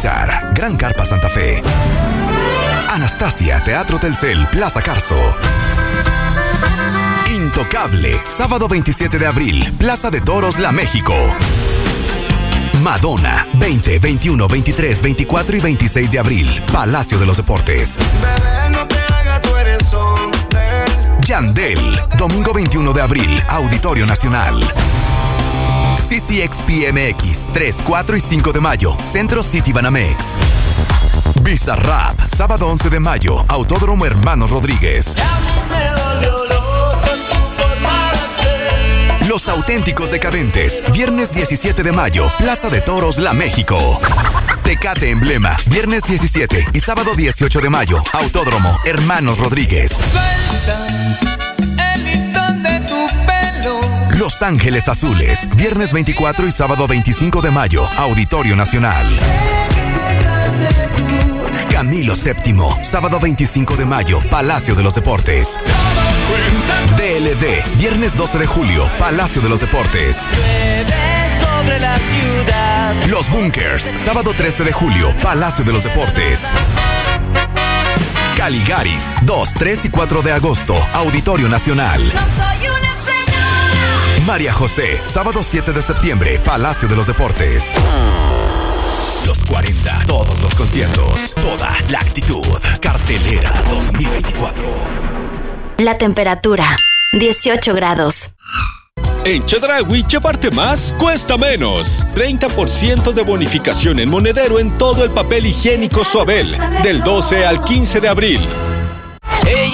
escuchar Gran Carpa Santa Fe, Anastasia, Teatro Telcel, Plaza Carso. Intocable, sábado 27 de abril, Plaza de Toros, La México. Madonna, 20, 21, 23, 24 y 26 de abril, Palacio de los Deportes. Bebé, no te hagas, tú eres hombre. Yandel, domingo 21 de abril, Auditorio Nacional. CCXPMX, 3, 4 y 5 de mayo, Centro City Banamex. Bizarrap, sábado 11 de mayo, Autódromo Hermanos Rodríguez. Los Auténticos Decadentes, viernes 17 de mayo, Plaza de Toros, La México. Tecate Emblema, viernes 17 y sábado 18 de mayo, Autódromo Hermanos Rodríguez. Suelta el listón de tu pelo. Los Ángeles Azules, viernes 24 y sábado 25 de mayo, Auditorio Nacional. Camilo VII, sábado 25 de mayo, Palacio de los Deportes. DLD, viernes 12 de julio, Palacio de los Deportes. Sobre la ciudad. Los Bunkers, sábado 13 de julio, Palacio de los Deportes. Caligaris, 2, 3 y 4 de agosto, Auditorio Nacional. No soy una señora. María José, sábado 7 de septiembre, Palacio de los Deportes. Los 40, todos los conciertos, toda la actitud. Cartelera 2024. La temperatura, 18 grados. En Chedraui, llevarte más cuesta menos. 30% de bonificación en monedero en todo el papel higiénico Suabel, del 12 al 15 de abril. Ella